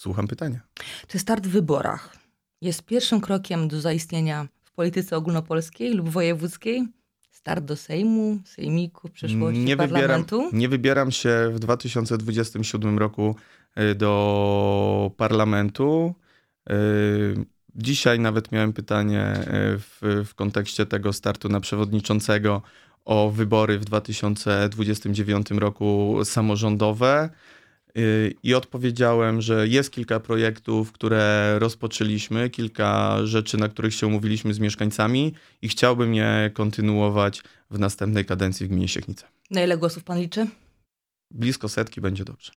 Słucham pytania. Czy start w wyborach jest pierwszym krokiem do zaistnienia w polityce ogólnopolskiej lub wojewódzkiej? Start do Sejmu, sejmiku, w przyszłości parlamentu? Nie wybieram się w 2027 roku do parlamentu. Dzisiaj nawet miałem pytanie w kontekście tego startu na przewodniczącego o wybory w 2029 roku samorządowe. I odpowiedziałem, że jest kilka projektów, które rozpoczęliśmy, kilka rzeczy, na których się umówiliśmy z mieszkańcami i chciałbym je kontynuować w następnej kadencji w gminie Siechnice. Na ile głosów pan liczy? Blisko 100 będzie dobrze.